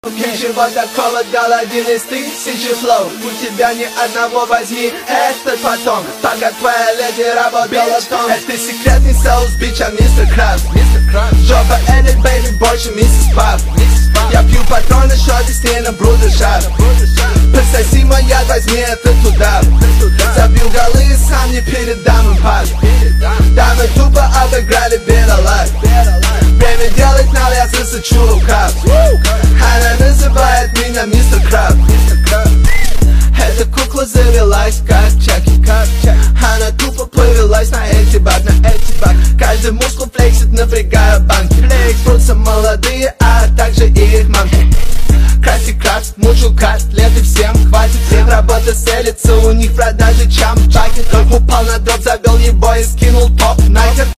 Ничего такого дал один из тысячи флоу. У тебя ни одного, возьми этот потом. Пока твоя леди работала в том. Это секретный соус, бич, а мистер Краб. Жопа Элит, бэйби, больше миссис Пап. Я пью патроны, шоты с ней на брудершап. Пососи мой яд, возьми это туда. Забью голы и сам не передам им пас. Дамы тупо обыграли бедолаг. Время делать надо, я засучу рукав. Она называет меня мистер Краб. Эта кукла завелась как Чаки. Она тупо повелась на эти бак. Каждый мускул флексит, напрягая банки. Прутся молодые, а также и их мамки. Красти крафт, мучил котлеты, всем хватит. Работа селится, у них в продаже чампаки. Только упал на дроп, завел его и скинул топ. Нахер.